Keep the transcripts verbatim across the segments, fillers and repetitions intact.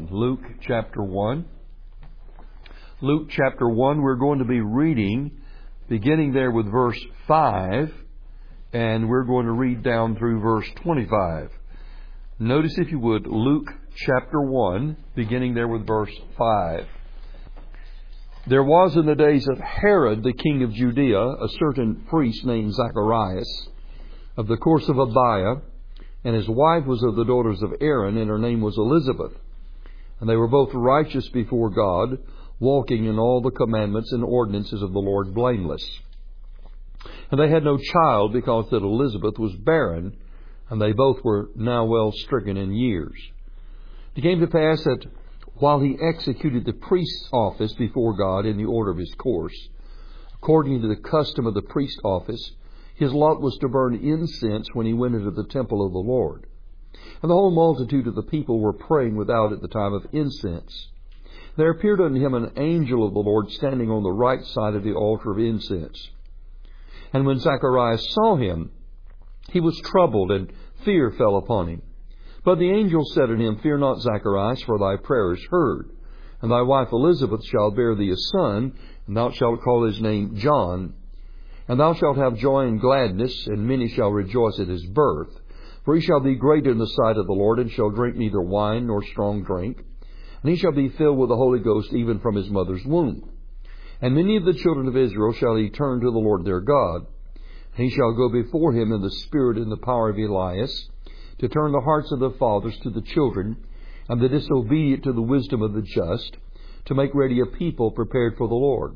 Luke chapter one. Luke chapter one, we're going to be reading, beginning there with verse five, and we're going to read down through verse twenty-five. Notice, if you would, Luke chapter one, beginning there with verse five. There was in the days of Herod, the king of Judea, a certain priest named Zacharias, of the course of Abiah, and his wife was of the daughters of Aaron, and her name was Elizabeth. And they were both righteous before God, walking in all the commandments and ordinances of the Lord blameless. And they had no child, because that Elizabeth was barren, and they both were now well stricken in years. It came to pass that while he executed the priest's office before God in the order of his course, according to the custom of the priest's office, his lot was to burn incense when he went into the temple of the Lord. And the whole multitude of the people were praying without at the time of incense. There appeared unto him an angel of the Lord standing on the right side of the altar of incense. And when Zacharias saw him, he was troubled, and fear fell upon him. But the angel said unto him, Fear not, Zacharias, for thy prayer is heard. And thy wife Elizabeth shall bear thee a son, and thou shalt call his name John. And thou shalt have joy and gladness, and many shall rejoice at his birth. For he shall be great in the sight of the Lord, and shall drink neither wine nor strong drink. And he shall be filled with the Holy Ghost even from his mother's womb. And many of the children of Israel shall he turn to the Lord their God. And he shall go before him in the spirit and the power of Elias, to turn the hearts of the fathers to the children, and the disobedient to the wisdom of the just, to make ready a people prepared for the Lord.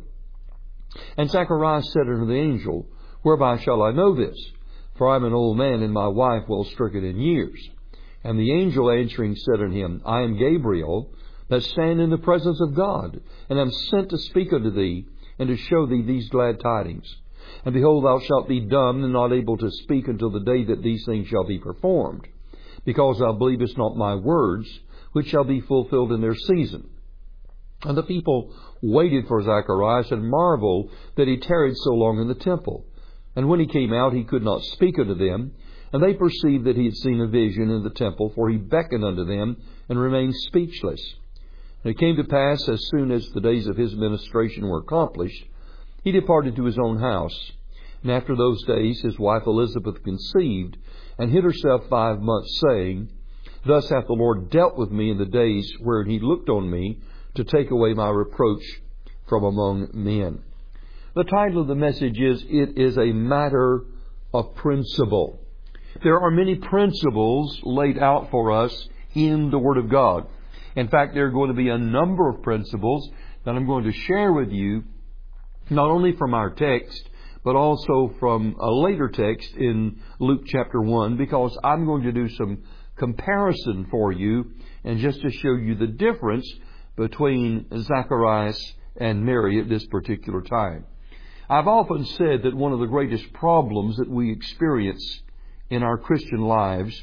And Zacharias said unto the angel, Whereby shall I know this? For I am an old man, and my wife well stricken in years. And the angel answering said unto him, I am Gabriel, that stand in the presence of God, and am sent to speak unto thee, and to show thee these glad tidings. And behold, thou shalt be dumb, and not able to speak until the day that these things shall be performed, because thou believest not my words, which shall be fulfilled in their season. And the people waited for Zacharias, and marveled that he tarried so long in the temple. And when he came out, he could not speak unto them. And they perceived that he had seen a vision in the temple, for he beckoned unto them, and remained speechless. And it came to pass, as soon as the days of his ministration were accomplished, he departed to his own house. And after those days his wife Elizabeth conceived, and hid herself five months, saying, Thus hath the Lord dealt with me in the days wherein he looked on me, to take away my reproach from among men. The title of the message is, It is a Matter of Principle. There are many principles laid out for us in the Word of God. In fact, there are going to be a number of principles that I'm going to share with you, not only from our text, but also from a later text in Luke chapter one, because I'm going to do some comparison for you, and just to show you the difference between Zacharias and Mary at this particular time. I've often said that one of the greatest problems that we experience in our Christian lives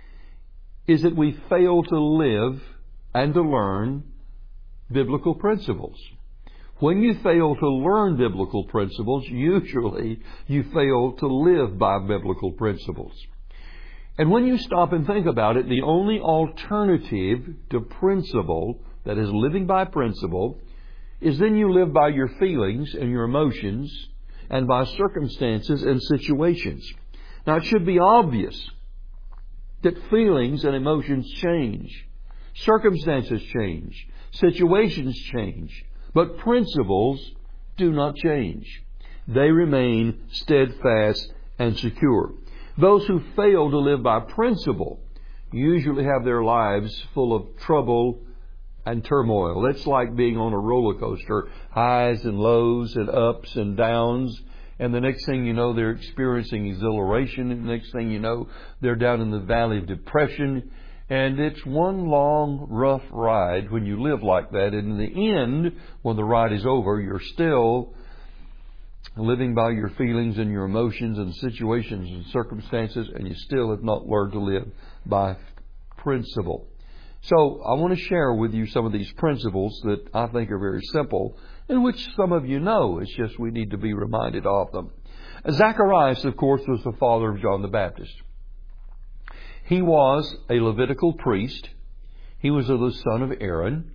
is that we fail to live and to learn biblical principles. When you fail to learn biblical principles, usually you fail to live by biblical principles. And when you stop and think about it, the only alternative to principle, that is living by principle, is then you live by your feelings and your emotions and by circumstances and situations. Now, it should be obvious that feelings and emotions change. Circumstances change. Situations change. But principles do not change. They remain steadfast and secure. Those who fail to live by principle usually have their lives full of trouble and turmoil. It's like being on a roller coaster, highs and lows and ups and downs. And the next thing you know, they're experiencing exhilaration. And the next thing you know, they're down in the valley of depression. And it's one long, rough ride when you live like that. And in the end, when the ride is over, you're still living by your feelings and your emotions and situations and circumstances, and you still have not learned to live by principle. So I want to share with you some of these principles that I think are very simple, and which some of you know. It's just we need to be reminded of them. Zacharias, of course, was the father of John the Baptist. He was a Levitical priest. He was of the son of Aaron.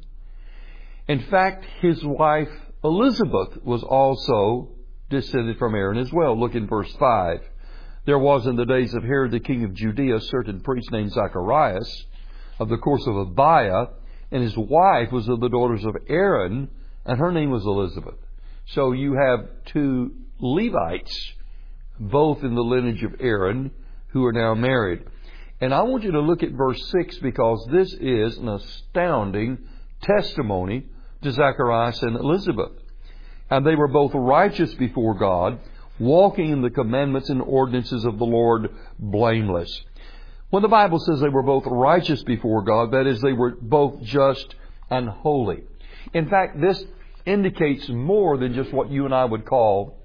In fact, his wife Elizabeth was also descended from Aaron as well. Look in verse five. There was in the days of Herod the king of Judea a certain priest named Zacharias of the course of Abiah, and his wife was of the daughters of Aaron, and her name was Elizabeth. So you have two Levites, both in the lineage of Aaron, who are now married. And I want you to look at verse six, because this is an astounding testimony to Zacharias and Elizabeth. And they were both righteous before God, walking in the commandments and ordinances of the Lord blameless. When the Bible says they were both righteous before God, that is, they were both just and holy. In fact, this indicates more than just what you and I would call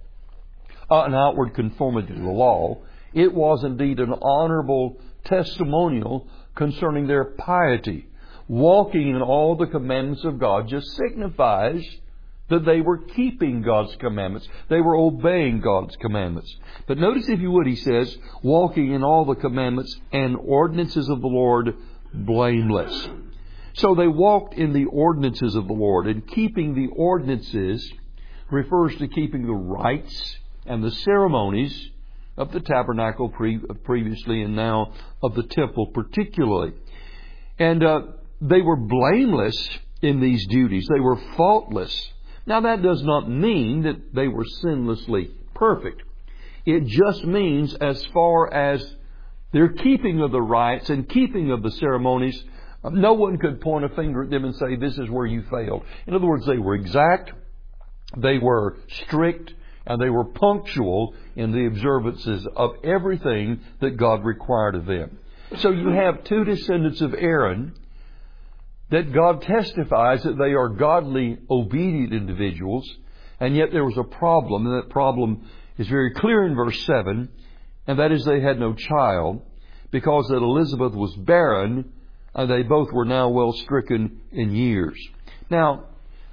an outward conformity to the law. It was indeed an honorable testimonial concerning their piety. Walking in all the commandments of God just signifies that they were keeping God's commandments. They were obeying God's commandments. But notice, if you would, he says, walking in all the commandments and ordinances of the Lord blameless. So they walked in the ordinances of the Lord. And keeping the ordinances refers to keeping the rites and the ceremonies of the tabernacle pre- previously and now of the temple particularly. And uh, they were blameless in these duties. They were faultless. Now, that does not mean that they were sinlessly perfect. It just means, as far as their keeping of the rites and keeping of the ceremonies, no one could point a finger at them and say, this is where you failed. In other words, they were exact, they were strict, and they were punctual in the observances of everything that God required of them. So you have two descendants of Aaron that God testifies that they are godly, obedient individuals, and yet there was a problem, and that problem is very clear in verse seven, and that is they had no child, because that Elizabeth was barren, and they both were now well stricken in years. Now,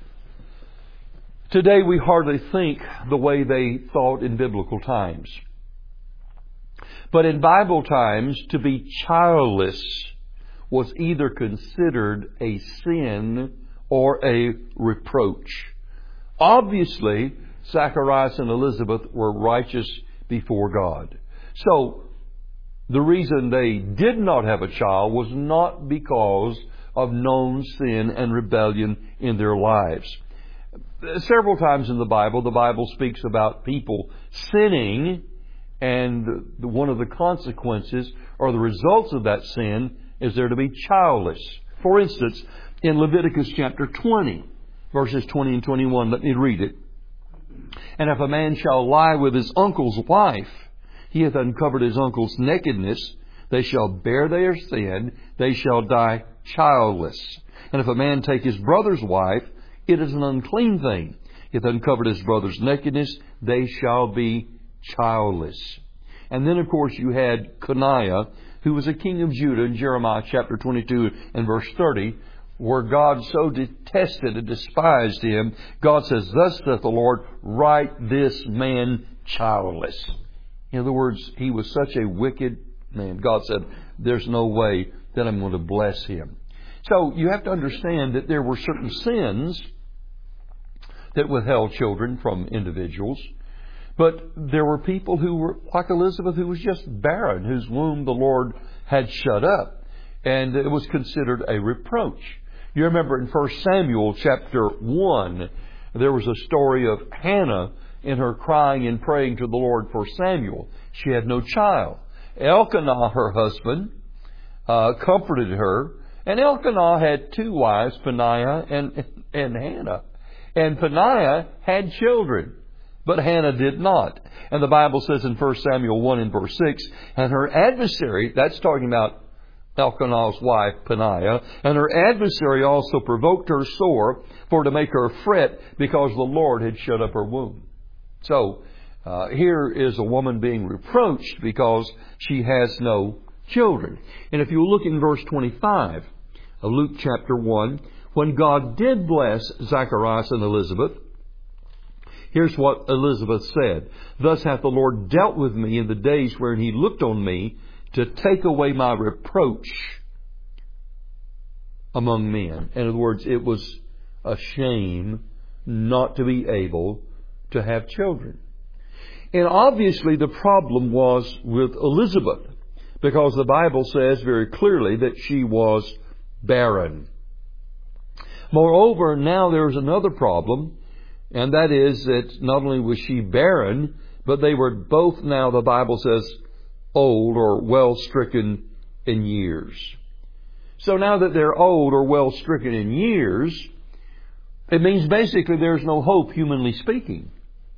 today we hardly think the way they thought in biblical times. But in Bible times, to be childless was either considered a sin or a reproach. Obviously, Zacharias and Elizabeth were righteous before God. So, the reason they did not have a child was not because of known sin and rebellion in their lives. Several times in the Bible, the Bible speaks about people sinning, and one of the consequences or the results of that sin is there to be childless. For instance, in Leviticus chapter twenty, verses twenty and twenty-one, let me read it. And if a man shall lie with his uncle's wife, he hath uncovered his uncle's nakedness, they shall bear their sin, they shall die childless. And if a man take his brother's wife, it is an unclean thing. He hath uncovered his brother's nakedness, they shall be childless. And then, of course, you had Coniah, who was a king of Judah, in Jeremiah chapter twenty-two and verse thirty, where God so detested and despised him. God says, thus saith the Lord, write this man childless. In other words, he was such a wicked man. God said, there's no way that I'm going to bless him. So you have to understand that there were certain sins that withheld children from individuals. But there were people who were, like Elizabeth, who was just barren, whose womb the Lord had shut up. And it was considered a reproach. You remember in First Samuel chapter one, there was a story of Hannah in her crying and praying to the Lord for Samuel. She had no child. Elkanah, her husband, uh, comforted her. And Elkanah had two wives, Peninnah and, and Hannah. And Peninnah had children, but Hannah did not. And the Bible says in First Samuel one and verse six, and her adversary, that's talking about Elkanah's wife, Peninnah, and her adversary also provoked her sore for to make her fret, because the Lord had shut up her womb. So, uh, here is a woman being reproached because she has no children. And if you look in verse twenty-five of Luke chapter one, when God did bless Zacharias and Elizabeth, here's what Elizabeth said. Thus hath the Lord dealt with me in the days wherein He looked on me to take away my reproach among men. In other words, it was a shame not to be able to have children. And obviously the problem was with Elizabeth, because the Bible says very clearly that she was barren. Moreover, now there's another problem, and that is that not only was she barren, but they were both now, the Bible says, old or well stricken in years. So now that they're old or well stricken in years, it means basically there's no hope, humanly speaking.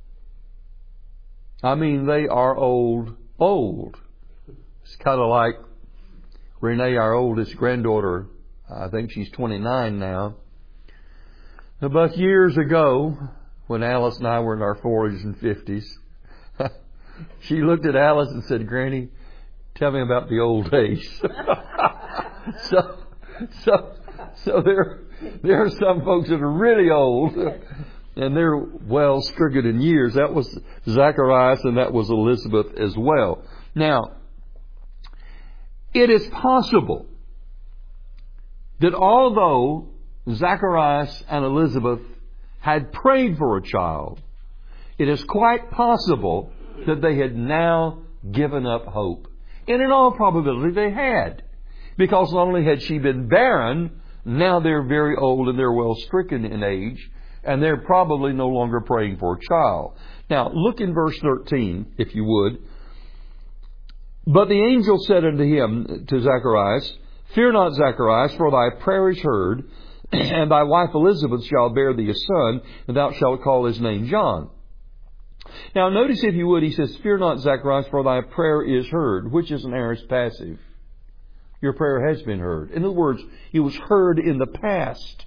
I mean, they are old, old. It's kind of like Renee, our oldest granddaughter. I think she's twenty-nine now. But years ago, when Alice and I were in our forties and fifties, she looked at Alice and said, "Granny, tell me about the old days." so, so, so there, there are some folks that are really old, and they're well stricken in years. That was Zacharias, and that was Elizabeth as well. Now, it is possible that although Zacharias and Elizabeth had prayed for a child, it is quite possible that they had now given up hope. And in all probability they had. Because not only had she been barren, now they're very old and they're well stricken in age, and they're probably no longer praying for a child. Now, look in verse thirteen, if you would. But the angel said unto him, to Zacharias, "Fear not, Zacharias, for thy prayer is heard, and thy wife Elizabeth shall bear thee a son, and thou shalt call his name John." Now notice, if you would, he says, "Fear not, Zacharias, for thy prayer is heard," which is an aorist passive. Your prayer has been heard. In other words, it was heard in the past.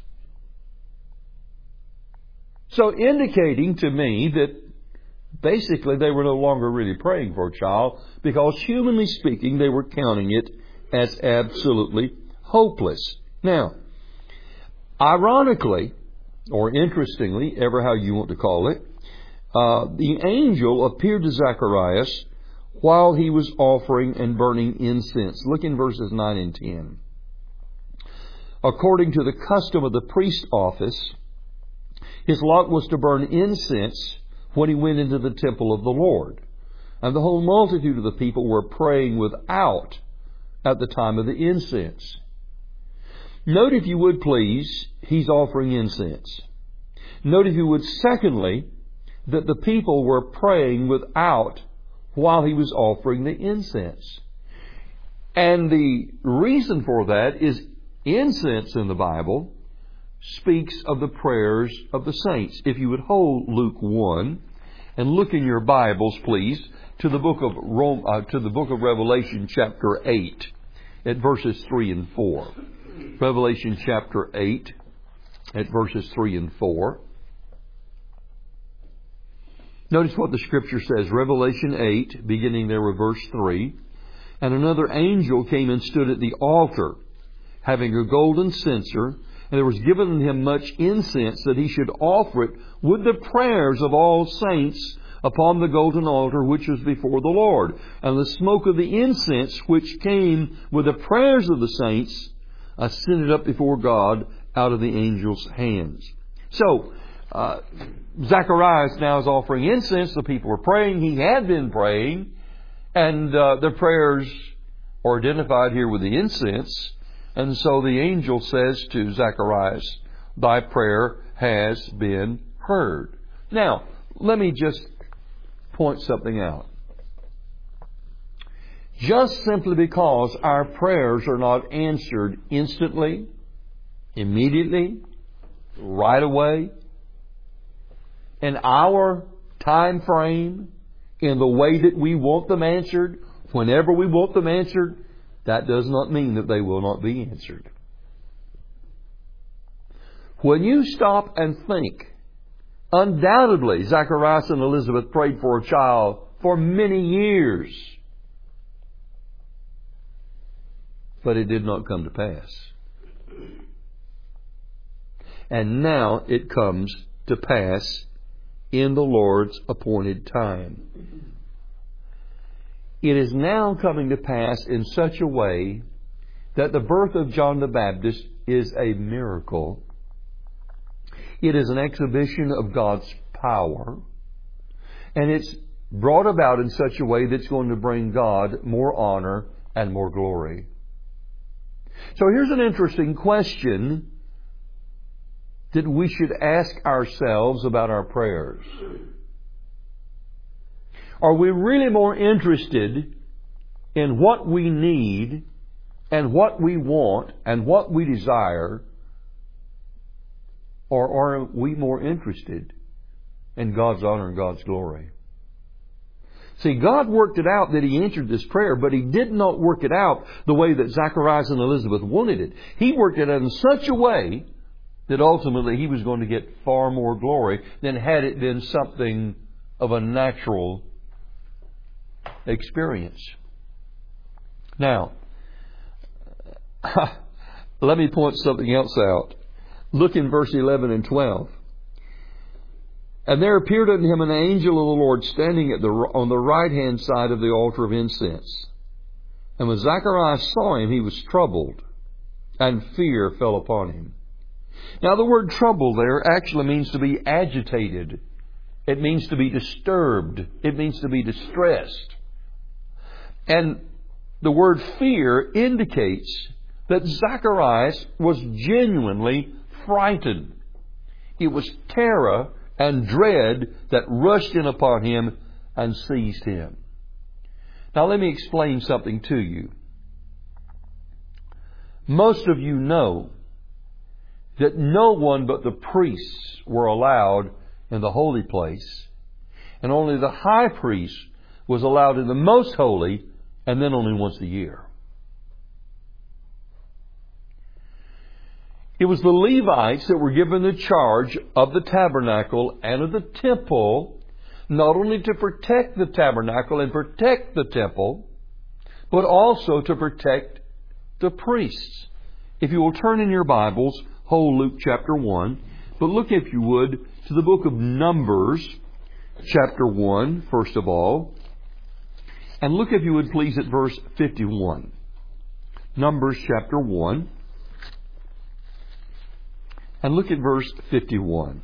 So indicating to me that basically they were no longer really praying for a child, because humanly speaking they were counting it as absolutely hopeless. Now, ironically, or interestingly, ever how you want to call it, uh, the angel appeared to Zacharias while he was offering and burning incense. Look in verses nine and ten. According to the custom of the priest office, his lot was to burn incense when he went into the temple of the Lord. And the whole multitude of the people were praying without at the time of the incense. Note, if you would please, he's offering incense. Note, if you would, secondly, that the people were praying without while he was offering the incense. And the reason for that is incense in the Bible speaks of the prayers of the saints. If you would hold Luke one and look in your Bibles, please, to the book of Rome, uh, to the book of Revelation, chapter eight, at verses three and four. Revelation chapter eight, at verses three and four. Notice what the Scripture says. Revelation eight, beginning there with verse three. "And another angel came and stood at the altar, having a golden censer, and there was given him much incense, that he should offer it with the prayers of all saints upon the golden altar which was before the Lord. And the smoke of the incense which came with the prayers of the saints ascended up before God out of the angel's hands." So, uh, Zacharias now is offering incense. The people were praying. He had been praying. And uh, the prayers are identified here with the incense. And so the angel says to Zacharias, "Thy prayer has been heard." Now, let me just point something out. Just simply because our prayers are not answered instantly, immediately, right away, in our time frame, in the way that we want them answered, whenever we want them answered, that does not mean that they will not be answered. When you stop and think, undoubtedly Zacharias and Elizabeth prayed for a child for many years, but it did not come to pass. And now it comes to pass in the Lord's appointed time. It is now coming to pass in such a way that the birth of John the Baptist is a miracle. It is an exhibition of God's power. And it's brought about in such a way that's going to bring God more honor and more glory. So here's an interesting question that we should ask ourselves about our prayers. Are we really more interested in what we need and what we want and what we desire, or are we more interested in God's honor and God's glory? See, God worked it out that He answered this prayer, but He did not work it out the way that Zacharias and Elizabeth wanted it. He worked it out in such a way that ultimately He was going to get far more glory than had it been something of a natural experience. Now, let me point something else out. Look in verse eleven and twelve. And there appeared unto him an angel of the Lord standing at the, on the right hand side of the altar of incense. And when Zacharias saw him, he was troubled, and fear fell upon him. Now the word trouble there actually means to be agitated. It means to be disturbed. It means to be distressed. And the word fear indicates that Zacharias was genuinely frightened. It was terror and dread that rushed in upon him and seized him. Now let me explain something to you. Most of you know that no one but the priests were allowed in the holy place, and only the high priest was allowed in the most holy, and then only once a year. It was the Levites that were given the charge of the tabernacle and of the temple, not only to protect the tabernacle and protect the temple, but also to protect the priests. If you will turn in your Bibles, hold Luke chapter one, but look, if you would, to the book of Numbers, chapter one, first of all, and look, if you would please, at verse fifty-one. Numbers chapter one. And look at verse fifty-one.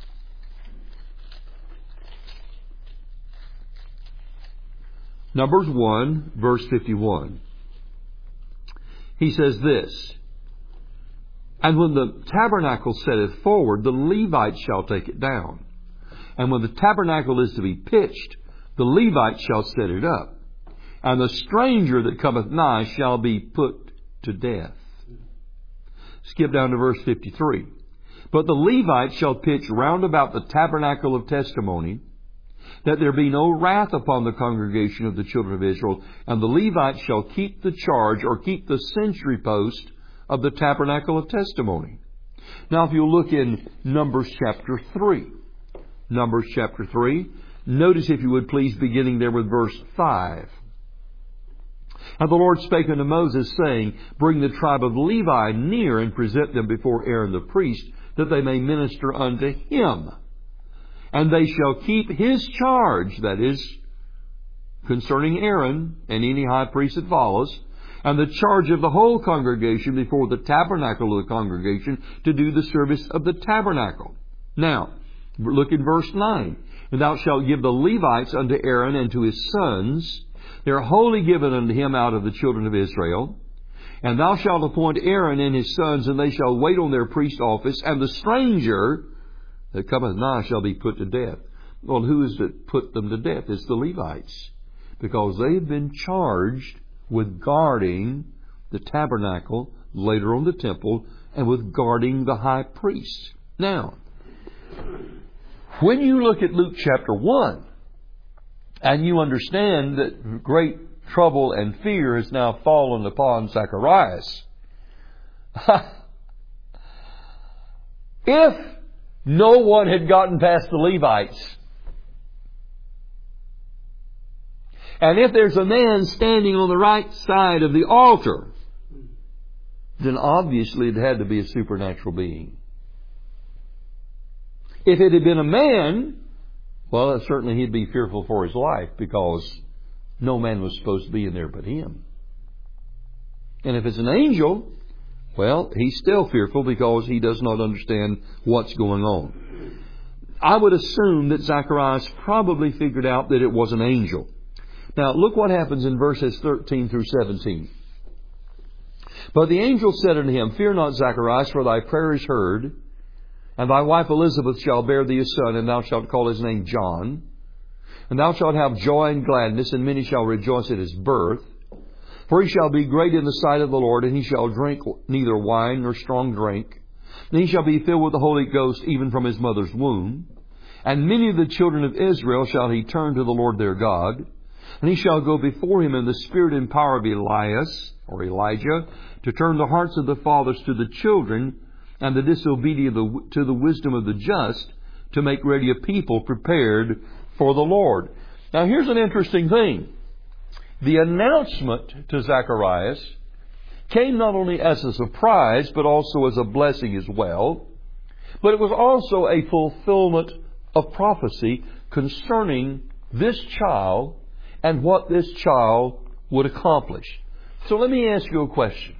Numbers one, verse fifty-one. He says this, And when the tabernacle setteth forward, the Levites shall take it down. And when the tabernacle is to be pitched, the Levites shall set it up. And the stranger that cometh nigh shall be put to death. Skip down to verse fifty-three. But the Levites shall pitch round about the tabernacle of testimony, that there be no wrath upon the congregation of the children of Israel. And the Levites shall keep the charge, or keep the sentry post of the tabernacle of testimony. Now if you'll look in Numbers chapter three. Numbers chapter three. Notice, if you would please, beginning there with verse five. And the Lord spake unto Moses, saying, Bring the tribe of Levi near, and present them before Aaron the priest, that they may minister unto him. And they shall keep his charge, that is, concerning Aaron and any high priest that follows, and the charge of the whole congregation before the tabernacle of the congregation, to do the service of the tabernacle. Now, look in verse nine. And thou shalt give the Levites unto Aaron and to his sons. They are wholly given unto him out of the children of Israel. And thou shalt appoint Aaron and his sons, and they shall wait on their priest office, and the stranger that cometh nigh shall be put to death. Well, who is that put them to death? It's the Levites, because they have been charged with guarding the tabernacle, later on the temple, and with guarding the high priest. Now, when you look at Luke chapter one, and you understand that great trouble and fear has now fallen upon Zacharias, if no one had gotten past the Levites, and if there's a man standing on the right side of the altar, then obviously it had to be a supernatural being. If it had been a man, well, certainly he'd be fearful for his life, because no man was supposed to be in there but him. And if it's an angel, Well, he's still fearful because he does not understand what's going on. I would assume that Zacharias probably figured out that it was an angel. Now, look what happens in verses thirteen through seventeen. But the angel said unto him, Fear not, Zacharias, for thy prayer is heard, and thy wife Elizabeth shall bear thee a son, and thou shalt call his name John. And thou shalt have joy and gladness, and many shall rejoice at his birth. For he shall be great in the sight of the Lord, and he shall drink neither wine nor strong drink. And he shall be filled with the Holy Ghost even from his mother's womb. And many of the children of Israel shall he turn to the Lord their God. And he shall go before him in the spirit and power of Elias, or Elijah, to turn the hearts of the fathers to the children, and the disobedient to the wisdom of the just, to make ready a people prepared for the Lord. Now here's an interesting thing. The announcement to Zacharias came not only as a surprise, but also as a blessing as well. But it was also a fulfillment of prophecy concerning this child and what this child would accomplish. So let me ask you a question.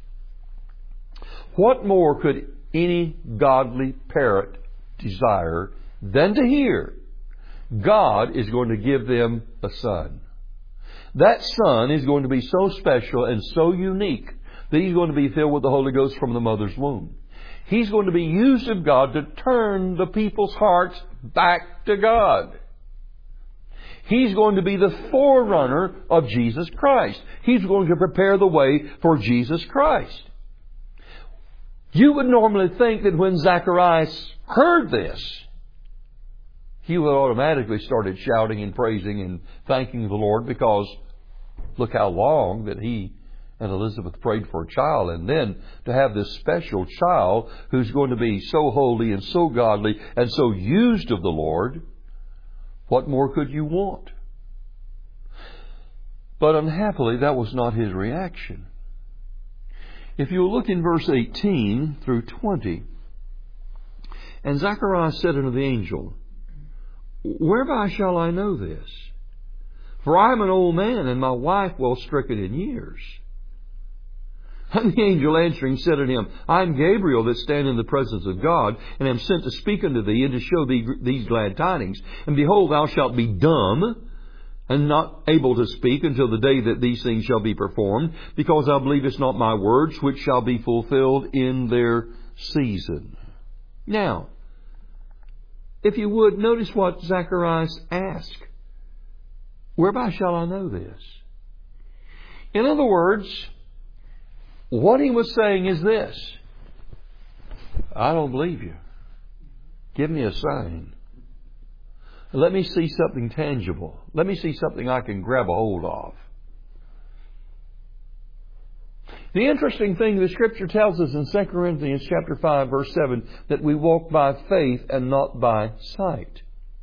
What more could any godly parent desire than to hear God is going to give them a son? That son is going to be so special and so unique that he's going to be filled with the Holy Ghost from the mother's womb. He's going to be used of God to turn the people's hearts back to God. He's going to be the forerunner of Jesus Christ. He's going to prepare the way for Jesus Christ. You would normally think that when Zacharias heard this, he would automatically started shouting and praising and thanking the Lord, because look how long that he and Elizabeth prayed for a child. And then to have this special child who's going to be so holy and so godly and so used of the Lord, what more could you want? But unhappily, that was not his reaction. If you look in verse eighteen through twenty, and Zacharias said unto the angel, Whereby shall I know this? For I am an old man, and my wife well stricken in years. And the angel answering said unto him, I am Gabriel that stand in the presence of God, and am sent to speak unto thee, and to show thee these glad tidings. And behold, thou shalt be dumb, and not able to speak until the day that these things shall be performed, because thou believest not my words, which shall be fulfilled in their season. Now, if you would, notice what Zacharias asked. Whereby shall I know this? In other words, what he was saying is this: I don't believe you. Give me a sign. Let me see something tangible. Let me see something I can grab a hold of. The interesting thing, the Scripture tells us in Second Corinthians chapter five, verse seven, that we walk by faith and not by sight.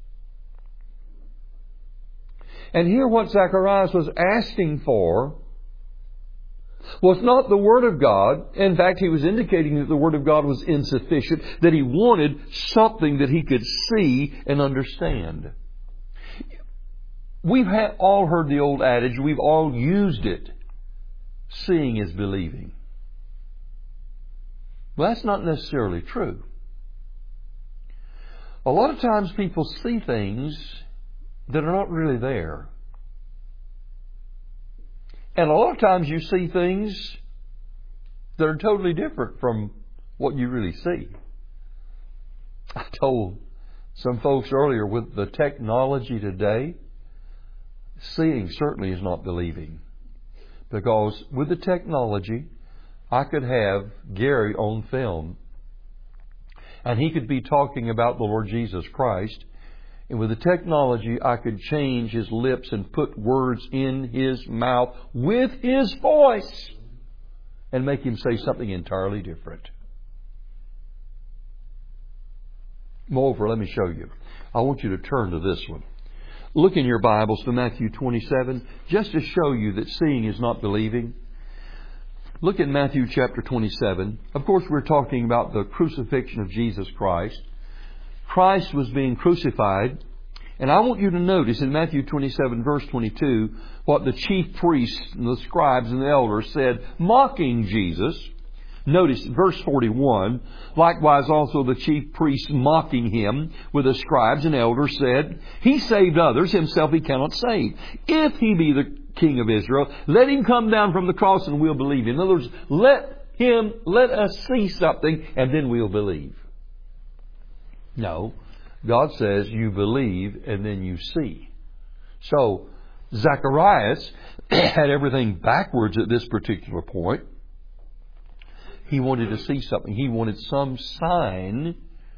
And here what Zacharias was asking for was not the Word of God. In fact, he was indicating that the Word of God was insufficient, that he wanted something that he could see and understand. We've all heard the old adage, we've all used it. Seeing is believing. Well, that's not necessarily true. A lot of times people see things that are not really there. And a lot of times you see things that are totally different from what you really see. I told some folks earlier, with the technology today, seeing certainly is not believing. Because with the technology, I could have Gary on film, and he could be talking about the Lord Jesus Christ. And with the technology, I could change his lips and put words in his mouth with his voice and make him say something entirely different. Moreover, let me show you. I want you to turn to this one. Look in your Bibles to Matthew twenty-seven, just to show you that seeing is not believing. Look at Matthew chapter twenty-seven. Of course, we're talking about the crucifixion of Jesus Christ. Christ was being crucified. And I want you to notice in Matthew twenty-seven, verse twenty-two, what the chief priests and the scribes and the elders said, mocking Jesus. Notice verse forty-one, likewise also the chief priests mocking him with the scribes and elders said, He saved others, himself he cannot save. If he be the King of Israel, let him come down from the cross and we'll believe him. In other words, let him, let us see something and then we'll believe. No, God says you believe and then you see. So, Zacharias had everything backwards at this particular point. He wanted to see something. He wanted some sign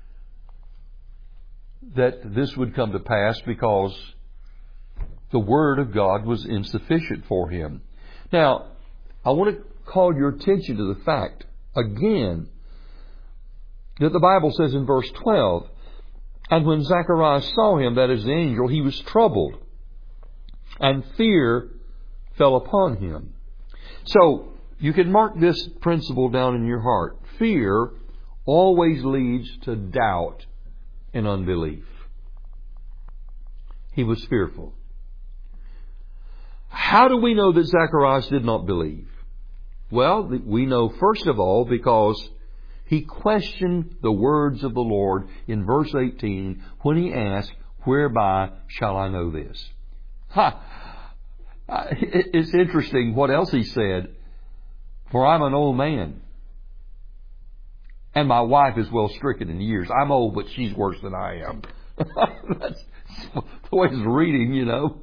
that this would come to pass because the Word of God was insufficient for him. Now, I want to call your attention to the fact, again, that the Bible says in verse twelve, And when Zacharias saw him, that is the angel, he was troubled, and fear fell upon him. So, you can mark this principle down in your heart. Fear always leads to doubt and unbelief. He was fearful. How do we know that Zacharias did not believe? Well, we know first of all because he questioned the words of the Lord in verse eighteen when he asked, Whereby shall I know this? Ha! It's interesting what else he said. For I'm an old man, and my wife is well stricken in years. I'm old, but she's worse than I am. That's the way it's reading, you know.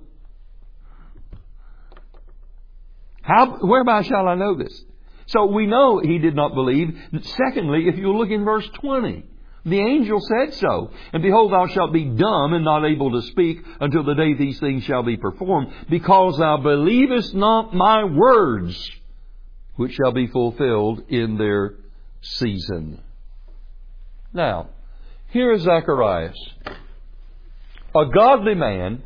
How, whereby shall I know this? So we know he did not believe. Secondly, if you look in verse twenty, the angel said so. And behold, thou shalt be dumb and not able to speak until the day these things shall be performed, because thou believest not my words, which shall be fulfilled in their season. Now, here is Zacharias, a godly man,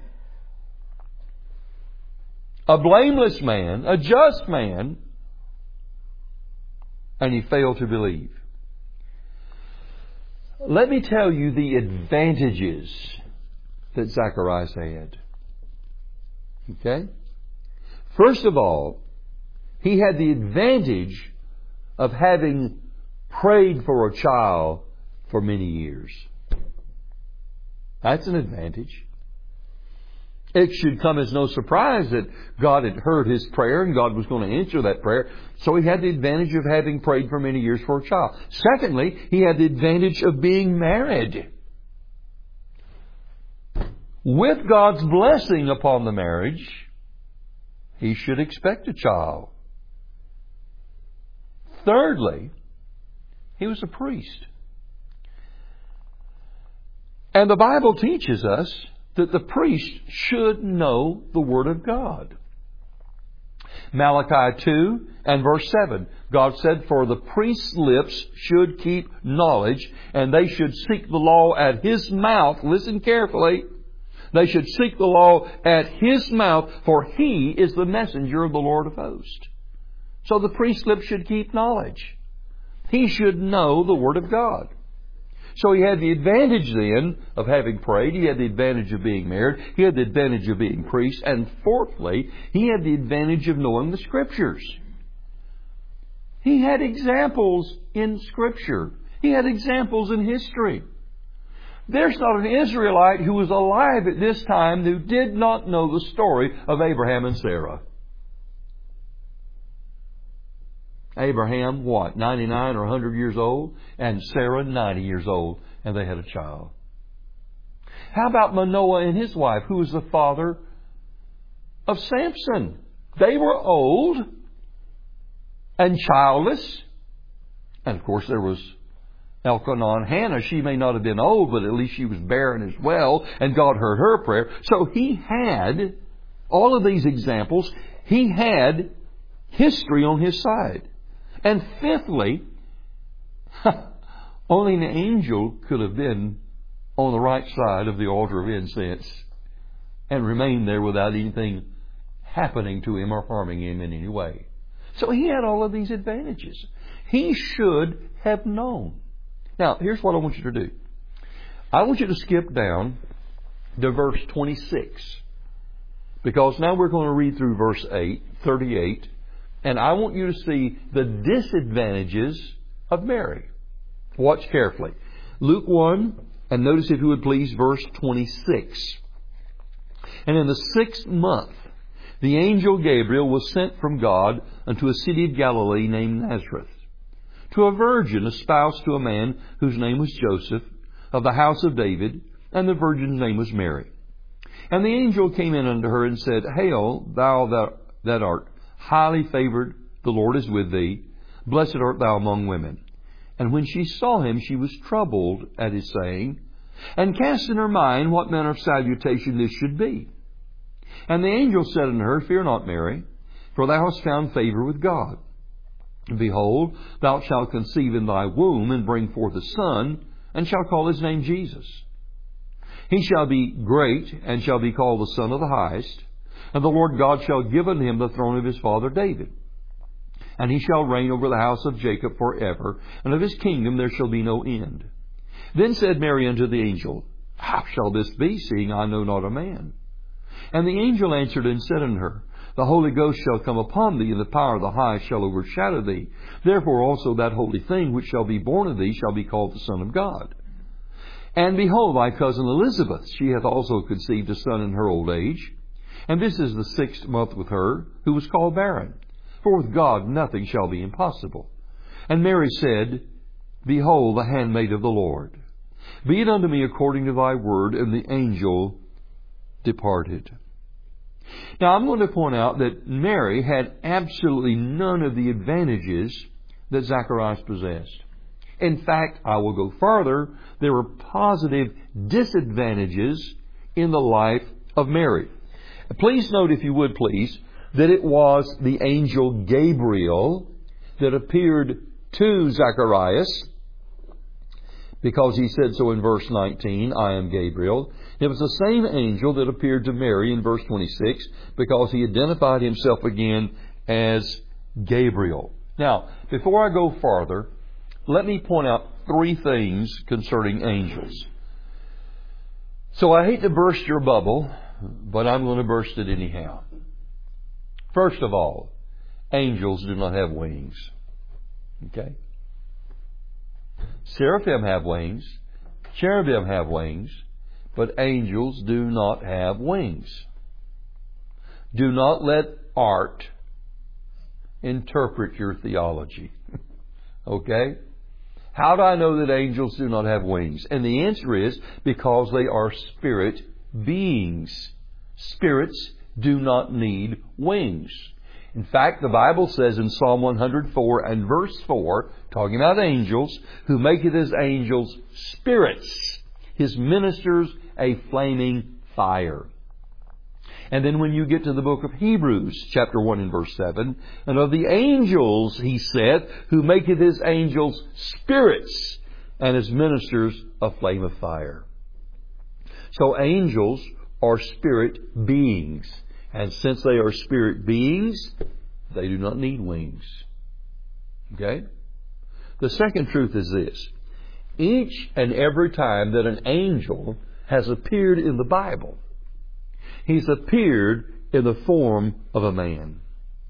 a blameless man, a just man, and he failed to believe. Let me tell you the advantages that Zacharias had. Okay? First of all, he had the advantage of having prayed for a child for many years. That's an advantage. It should come as no surprise that God had heard his prayer and God was going to answer that prayer. So he had the advantage of having prayed for many years for a child. Secondly, he had the advantage of being married. With God's blessing upon the marriage, he should expect a child. Thirdly, he was a priest. And the Bible teaches us that the priest should know the Word of God. Malachi two and verse seven, God said, For the priest's lips should keep knowledge, and they should seek the law at his mouth. Listen carefully. They should seek the law at his mouth, for he is the messenger of the Lord of hosts. So the priest's lips should keep knowledge. He should know the Word of God. So he had the advantage then of having prayed. He had the advantage of being married. He had the advantage of being priest. And fourthly, he had the advantage of knowing the Scriptures. He had examples in Scripture. He had examples in history. There's not an Israelite who was alive at this time who did not know the story of Abraham and Sarah. Abraham, what, ninety-nine or one hundred years old? And Sarah, ninety years old. And they had a child. How about Manoah and his wife, who was the father of Samson? They were old and childless. And of course there was Elkanah and Hannah. She may not have been old, but at least she was barren as well. And God heard her prayer. So he had all of these examples. He had history on his side. And fifthly, only an angel could have been on the right side of the altar of incense and remained there without anything happening to him or harming him in any way. So he had all of these advantages. He should have known. Now, here's what I want you to do. I want you to skip down to verse twenty-six. Because now we're going to read through verse eight, thirty-eight, And I want you to see the disadvantages of Mary. Watch carefully. Luke one, and notice if you would please verse twenty-six. And in the sixth month, the angel Gabriel was sent from God unto a city of Galilee named Nazareth, to a virgin espoused to a man whose name was Joseph, of the house of David, and the virgin's name was Mary. And the angel came in unto her and said, Hail, thou that, that art highly favored, the Lord is with thee. Blessed art thou among women. And when she saw him, she was troubled at his saying, and cast in her mind what manner of salutation this should be. And the angel said unto her, Fear not, Mary, for thou hast found favor with God. And behold, thou shalt conceive in thy womb, and bring forth a son, and shalt call his name Jesus. He shall be great, and shall be called the Son of the Highest. And the Lord God shall give unto him the throne of his father David. And he shall reign over the house of Jacob forever, and of his kingdom there shall be no end. Then said Mary unto the angel, How shall this be, seeing I know not a man? And the angel answered and said unto her, The Holy Ghost shall come upon thee, and the power of the Highest shall overshadow thee. Therefore also that holy thing which shall be born of thee shall be called the Son of God. And behold, thy cousin Elizabeth, she hath also conceived a son in her old age. And this is the sixth month with her, who was called barren. For with God nothing shall be impossible. And Mary said, Behold, the handmaid of the Lord. Be it unto me according to thy word. And the angel departed. Now I'm going to point out that Mary had absolutely none of the advantages that Zacharias possessed. In fact, I will go farther. There were positive disadvantages in the life of Mary. Please note, if you would please, that it was the angel Gabriel that appeared to Zacharias, because he said so in verse nineteen, I am Gabriel. It was the same angel that appeared to Mary in verse twenty-six, because he identified himself again as Gabriel. Now, before I go farther, let me point out three things concerning angels. So I hate to burst your bubble, but I'm going to burst it anyhow. First of all, angels do not have wings. Okay? Seraphim have wings. Cherubim have wings. But angels do not have wings. Do not let art interpret your theology. Okay? How do I know that angels do not have wings? And the answer is because they are spirit beings. Spirits do not need wings. In fact, the Bible says in Psalm one hundred four and verse four, talking about angels, who maketh his angels spirits, his ministers a flaming fire. And then when you get to the book of Hebrews, chapter one and verse seven, and of the angels, he said, who maketh his angels spirits, and his ministers a flame of fire. So angels are spirit beings. And since they are spirit beings, they do not need wings. Okay? The second truth is this. Each and every time that an angel has appeared in the Bible, he's appeared in the form of a man.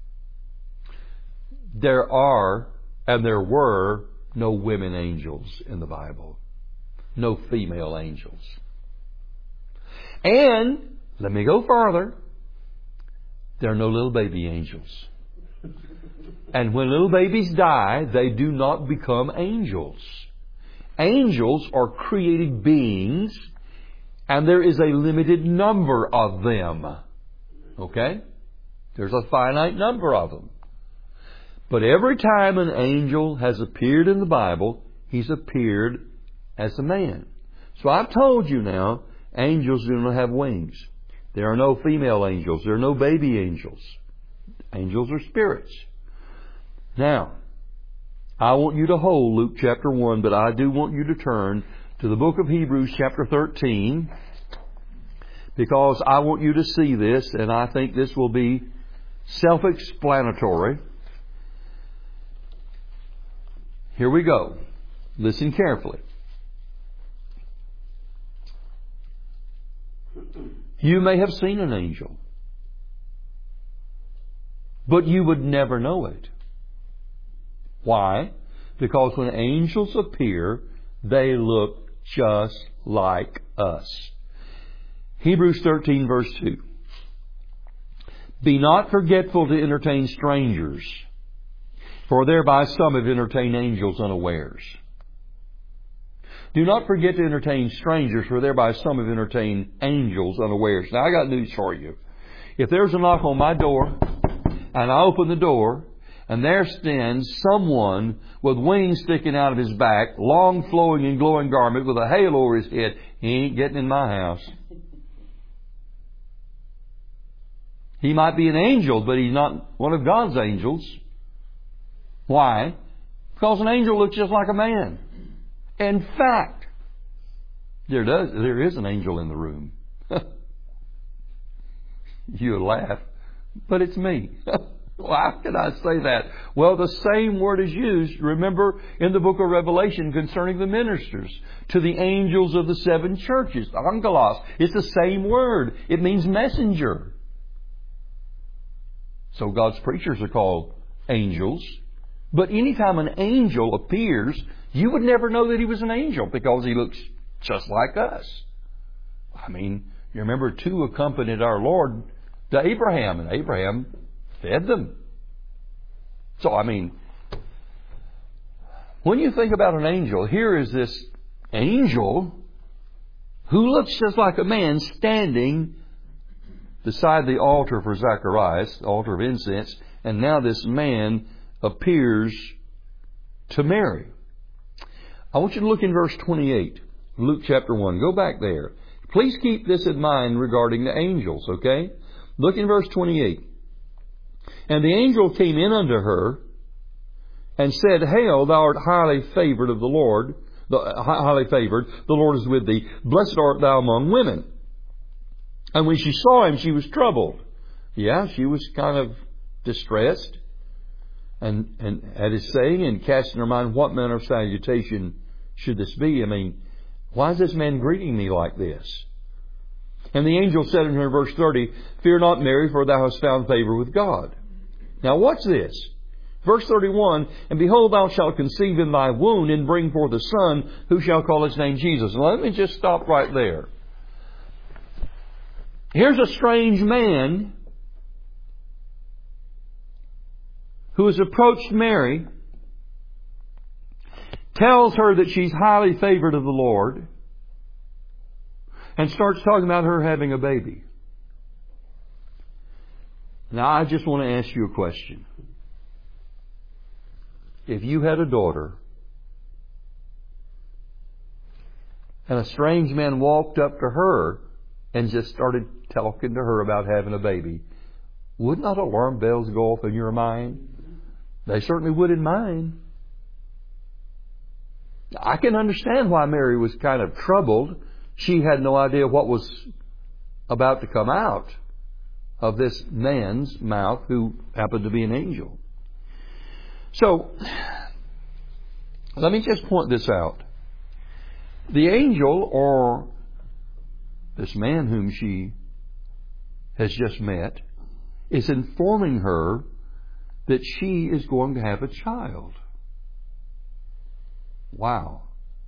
There are and there were no women angels in the Bible. No female angels. And, let me go farther, there are no little baby angels. And when little babies die, they do not become angels. Angels are created beings, and there is a limited number of them. Okay? There's a finite number of them. But every time an angel has appeared in the Bible, he's appeared as a man. So I've told you now, angels do not have wings. There are no female angels. There are no baby angels. Angels are spirits. Now, I want you to hold Luke chapter one, but I do want you to turn to the book of Hebrews chapter thirteen, because I want you to see this, and I think this will be self-explanatory. Here we go. Listen carefully. You may have seen an angel. but you would never know it. Why? Because when angels appear, they look just like us. Hebrews thirteen verse two. Be not forgetful to entertain strangers, for thereby some have entertained angels unawares. Do not forget to entertain strangers, for thereby some have entertained angels unawares. Now I got news for you. If there's a knock on my door, and I open the door, and there stands someone with wings sticking out of his back, long flowing and glowing garment with a halo over his head, he ain't getting in my house. He might be an angel, but he's not one of God's angels. Why? Because an angel looks just like a man. In fact, there does there is an angel in the room. You'll laugh, but it's me. Why can I say that? Well, the same word is used, remember, in the book of Revelation concerning the ministers. To the angels of the seven churches. Angelos. It's the same word. It means messenger. So God's preachers are called angels. But anytime an angel appears, you would never know that he was an angel because he looks just like us. I mean, you remember two accompanied our Lord to Abraham, and Abraham fed them. So, I mean, when you think about an angel, here is this angel who looks just like a man standing beside the altar for Zacharias, the altar of incense, and now this man appears to Mary. I want you to look in verse twenty-eight, Luke chapter one. Go back there. Please keep this in mind regarding the angels, okay? Look in verse twenty-eight. And the angel came in unto her and said, Hail, thou art highly favored of the Lord, the, highly favored, the Lord is with thee. Blessed art thou among women. And when she saw him, she was troubled. Yeah, she was kind of distressed. And, and at his saying, and cast in her mind, what manner of salutation should this be? I mean, why is this man greeting me like this? And the angel said in her, verse thirty, Fear not, Mary, for thou hast found favor with God. Now watch this. Verse thirty-one, And behold, thou shalt conceive in thy womb, and bring forth a son, who shall call his name Jesus. Now let me just stop right there. Here's a strange man who has approached Mary, tells her that she's highly favored of the Lord, and starts talking about her having a baby. Now, I just want to ask you a question. If you had a daughter, and a strange man walked up to her and just started talking to her about having a baby, would not alarm bells go off in your mind? They certainly would in mine. I can understand why Mary was kind of troubled. She had no idea what was about to come out of this man's mouth who happened to be an angel. So, let me just point this out. The angel, or this man whom she has just met, is informing her that she is going to have a child. Wow.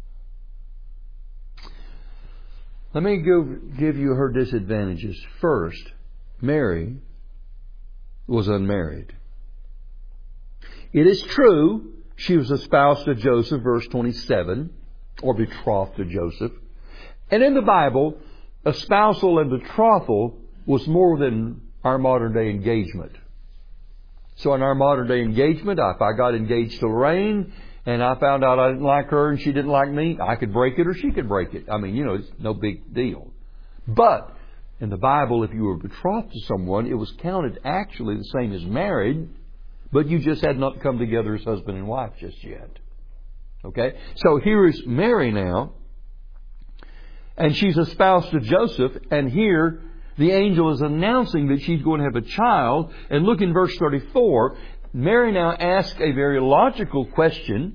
Let me give, give you her disadvantages. First, Mary was unmarried. It is true she was espoused to Joseph, verse twenty-seven, or betrothed to Joseph. And in the Bible, espousal and betrothal was more than our modern day engagement. So in our modern day engagement, if I got engaged to Lorraine and I found out I didn't like her and she didn't like me, I could break it or she could break it. I mean, you know, it's no big deal. But in the Bible, if you were betrothed to someone, it was counted actually the same as married, but you just had not come together as husband and wife just yet. Okay? So here is Mary now, and she's espoused to Joseph, and here the angel is announcing that she's going to have a child. And look in verse thirty-four. Mary now asks a very logical question.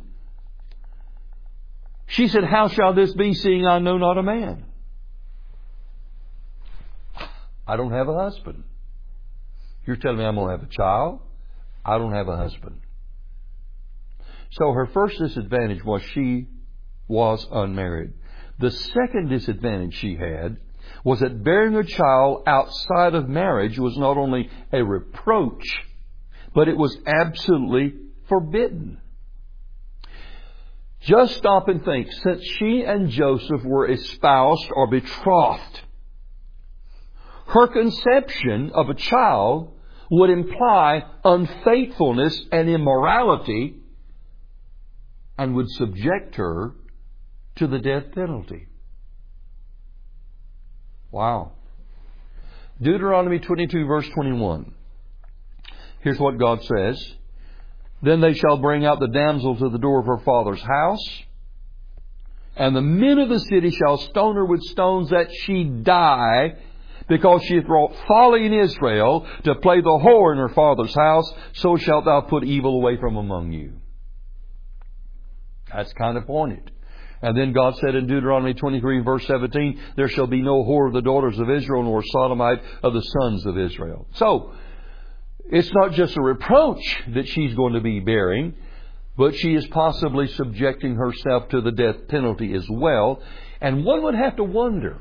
She said, How shall this be, seeing I know not a man? I don't have a husband. You're telling me I'm going to have a child? I don't have a husband. So her first disadvantage was she was unmarried. The second disadvantage she had was that bearing a child outside of marriage was not only a reproach, but it was absolutely forbidden. Just stop and think. Since she and Joseph were espoused or betrothed, her conception of a child would imply unfaithfulness and immorality and would subject her to the death penalty. Wow. Deuteronomy twenty-two verse twenty-one. Here's what God says. Then they shall bring out the damsel to the door of her father's house, and the men of the city shall stone her with stones that she die, because she hath wrought folly in Israel to play the whore in her father's house. So shalt thou put evil away from among you. That's kind of pointed. And then God said in Deuteronomy twenty-three verse seventeen, there shall be no whore of the daughters of Israel, nor sodomite of the sons of Israel. So, it's not just a reproach that she's going to be bearing, but she is possibly subjecting herself to the death penalty as well. And one would have to wonder,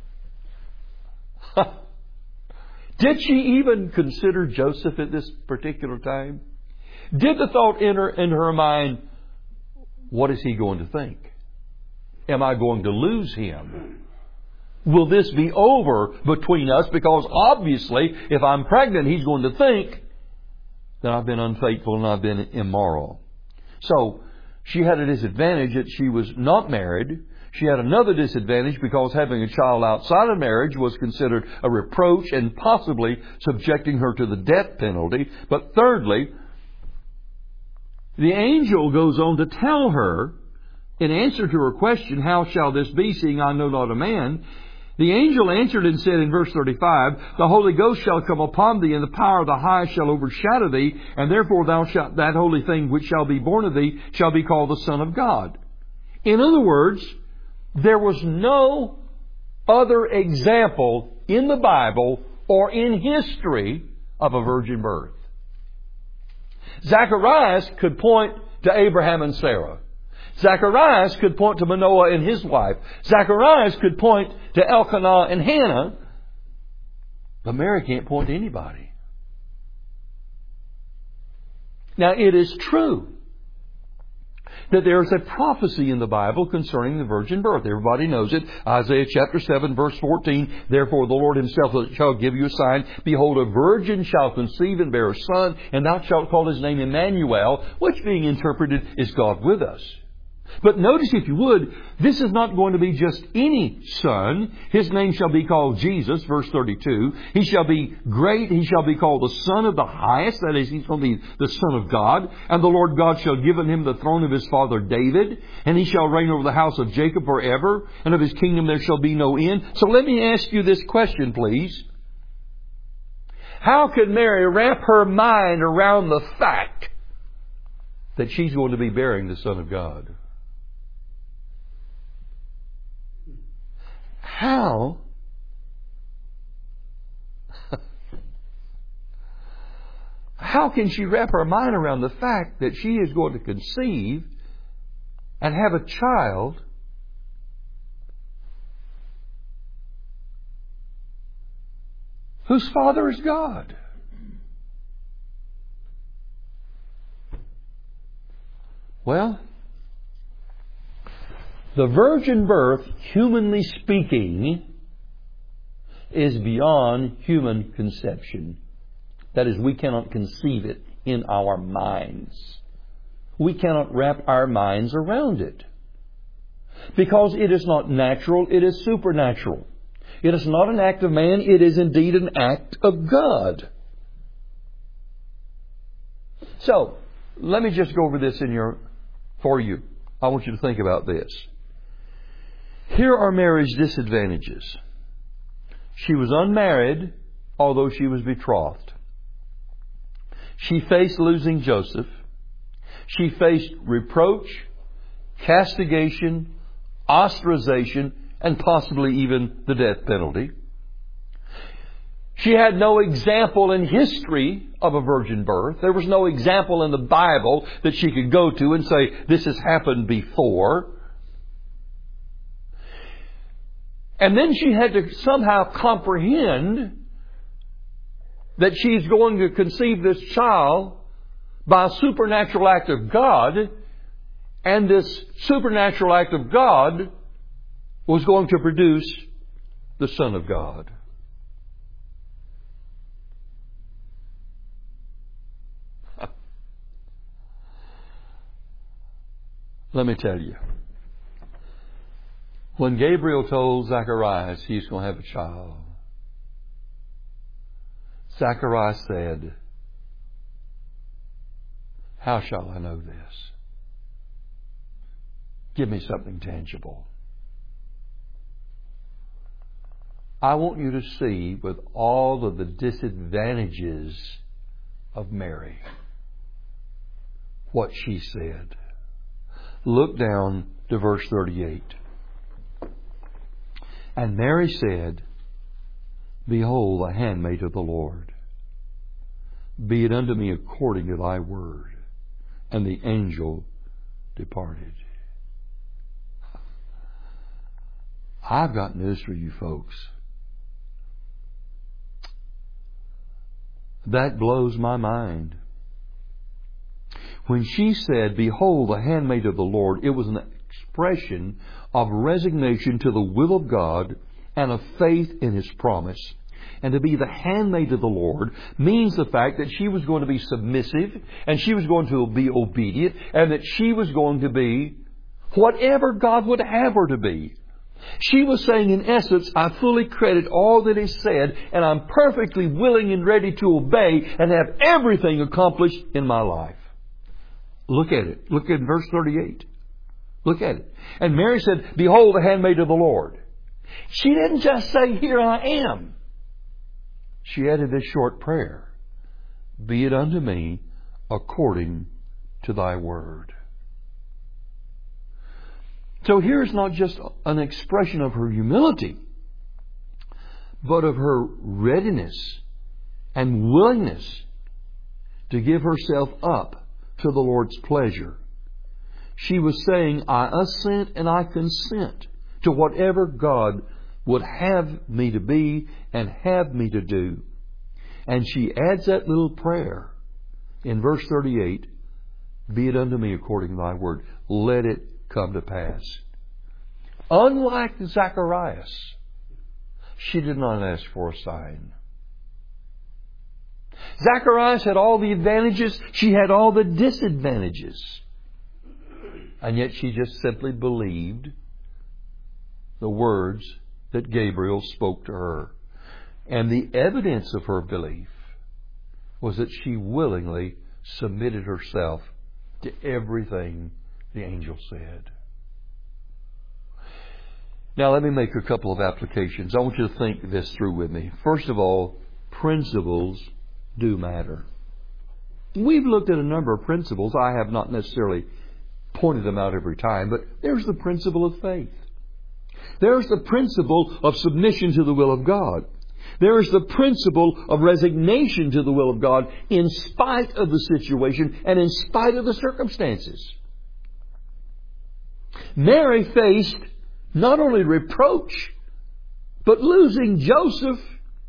did she even consider Joseph at this particular time? Did the thought enter into her mind, what is he going to think? Am I going to lose him? Will this be over between us? Because obviously, if I'm pregnant, he's going to think that I've been unfaithful and I've been immoral. So, she had a disadvantage that she was not married. She had another disadvantage because having a child outside of marriage was considered a reproach and possibly subjecting her to the death penalty. But thirdly, the angel goes on to tell her, in answer to her question, how shall this be, seeing I know not a man? The angel answered and said in verse thirty-five, the Holy Ghost shall come upon thee, and the power of the highest shall overshadow thee, and therefore thou shalt, that holy thing which shall be born of thee shall be called the Son of God. In other words, there was no other example in the Bible or in history of a virgin birth. Zacharias could point to Abraham and Sarah. Zacharias could point to Manoah and his wife. Zacharias could point to Elkanah and Hannah. But Mary can't point to anybody. Now, it is true that there is a prophecy in the Bible concerning the virgin birth. Everybody knows it. Isaiah chapter seven verse fourteen. Therefore the Lord himself shall give you a sign. Behold, a virgin shall conceive and bear a son, and thou shalt call his name Emmanuel, which being interpreted is God with us. But notice, if you would, this is not going to be just any son. His name shall be called Jesus, verse thirty-two. He shall be great. He shall be called the Son of the Highest. That is, he's going to be the Son of God. And the Lord God shall give him the throne of his father David. And he shall reign over the house of Jacob forever. And of his kingdom there shall be no end. So let me ask you this question, please. How could Mary wrap her mind around the fact that she's going to be bearing the Son of God? How? How can she wrap her mind around the fact that she is going to conceive and have a child whose father is God? Well, the virgin birth, humanly speaking, is beyond human conception. That is, we cannot conceive it in our minds. We cannot wrap our minds around it. Because it is not natural, it is supernatural. It is not an act of man, it is indeed an act of God. So, let me just go over this in your, for you. I want you to think about this. Here are Mary's disadvantages. She was unmarried, although she was betrothed. She faced losing Joseph. She faced reproach, castigation, ostracization, and possibly even the death penalty. She had no example in history of a virgin birth. There was no example in the Bible that she could go to and say, this has happened before. And then she had to somehow comprehend that she's going to conceive this child by a supernatural act of God, and this supernatural act of God was going to produce the Son of God. Let me tell you, when Gabriel told Zacharias he's going to have a child, Zacharias said, how shall I know this? Give me something tangible. I want you to see, with all of the disadvantages of Mary, what she said. Look down to verse thirty-eight. And Mary said, behold, the handmaid of the Lord. Be it unto me according to thy word. And the angel departed. I've got news for you folks. That blows my mind. When she said, behold, the handmaid of the Lord, it was an expression of resignation to the will of God and of faith in His promise. And to be the handmaid of the Lord means the fact that she was going to be submissive, and she was going to be obedient, and that she was going to be whatever God would have her to be. She was saying, in essence, I fully credit all that is said, and I'm perfectly willing and ready to obey and have everything accomplished in my life. Look at it. Look at verse thirty-eight. Look at it. And Mary said, behold, the handmaid of the Lord. She didn't just say, here I am. She added this short prayer. Be it unto me according to thy word. So here's not just an expression of her humility, but of her readiness and willingness to give herself up to the Lord's pleasure. She was saying, I assent and I consent to whatever God would have me to be and have me to do. And she adds that little prayer in verse thirty-eight, be it unto me according to thy word. Let it come to pass. Unlike Zacharias, she did not ask for a sign. Zacharias had all the advantages. She had all the disadvantages. And yet she just simply believed the words that Gabriel spoke to her. And the evidence of her belief was that she willingly submitted herself to everything the angel said. Now let me make a couple of applications. I want you to think this through with me. First of all, principles do matter. We've looked at a number of principles. I have not necessarily pointed them out every time, but there's the principle of faith. There's the principle of submission to the will of God. There is the principle of resignation to the will of God in spite of the situation and in spite of the circumstances. Mary faced not only reproach, but losing Joseph,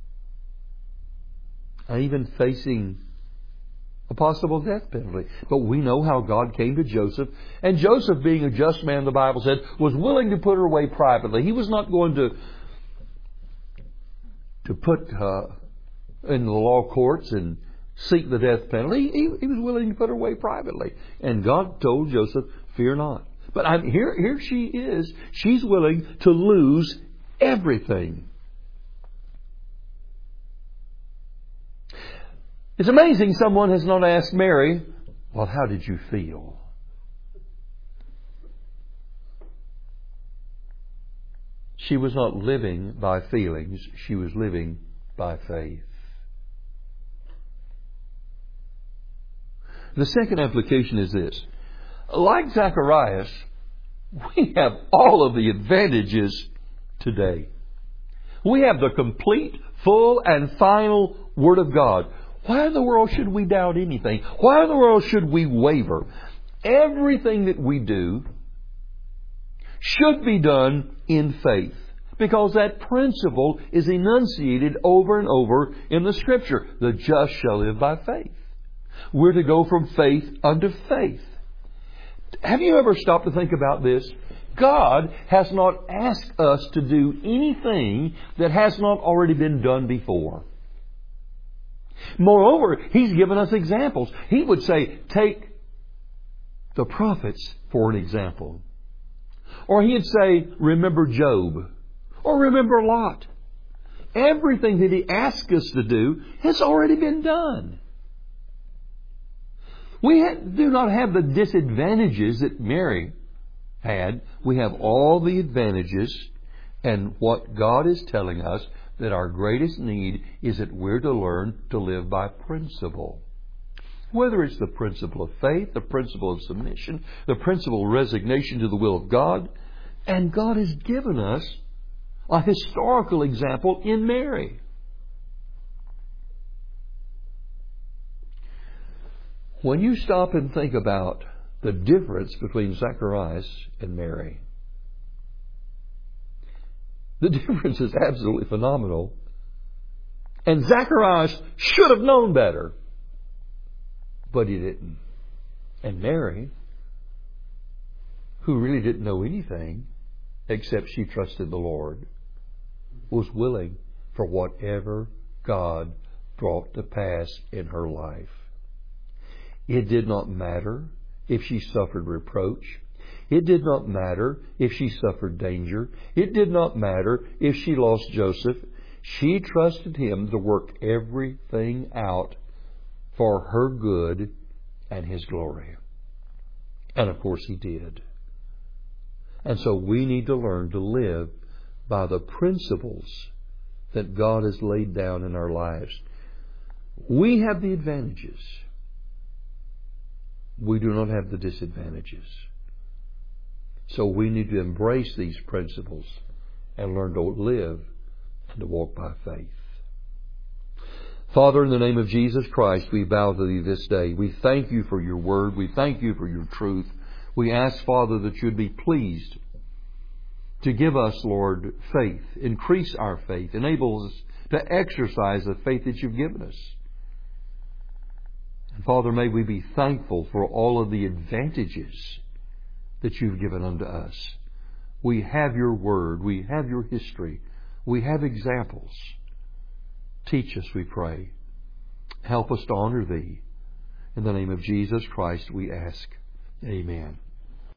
and even facing a possible death penalty. But we know how God came to Joseph. And Joseph, being a just man, the Bible said, was willing to put her away privately. He was not going to to put uh, in the law courts and seek the death penalty. He, he was willing to put her away privately. And God told Joseph, fear not. But I'm, here, here she is. She's willing to lose everything. It's amazing someone has not asked Mary, well, how did you feel? She was not living by feelings. She was living by faith. The second application is this. Like Zacharias, we have all of the advantages today. We have the complete full and final Word of God. Why in the world should we doubt anything? Why in the world should we waver? Everything that we do should be done in faith, because that principle is enunciated over and over in the Scripture. The just shall live by faith. We're to go from faith unto faith. Have you ever stopped to think about this? God has not asked us to do anything that has not already been done before. Moreover, He's given us examples. He would say, take the prophets for an example. Or He'd say, remember Job. Or remember Lot. Everything that He asks us to do has already been done. We do not have the disadvantages that Mary had. We have all the advantages. And what God is telling us, that our greatest need is that we're to learn to live by principle. Whether it's the principle of faith, the principle of submission, the principle of resignation to the will of God. And God has given us a historical example in Mary. When you stop and think about the difference between Zacharias and Mary, the difference is absolutely phenomenal. And Zacharias should have known better, but he didn't. And Mary, who really didn't know anything except she trusted the Lord, was willing for whatever God brought to pass in her life. It did not matter if she suffered reproach. It did not matter if she suffered danger. It did not matter if she lost Joseph. She trusted Him to work everything out for her good and His glory. And of course He did. And so we need to learn to live by the principles that God has laid down in our lives. We have the advantages. We do not have the disadvantages. So we need to embrace these principles and learn to live and to walk by faith. Father, in the name of Jesus Christ, we bow to Thee this day. We thank You for Your Word. We thank You for Your truth. We ask, Father, that You'd be pleased to give us, Lord, faith. Increase our faith. Enable us to exercise the faith that You've given us. And Father, may we be thankful for all of the advantages that You've given unto us. We have Your Word. We have Your history. We have examples. Teach us, we pray. Help us to honor Thee. In the name of Jesus Christ we ask. Amen.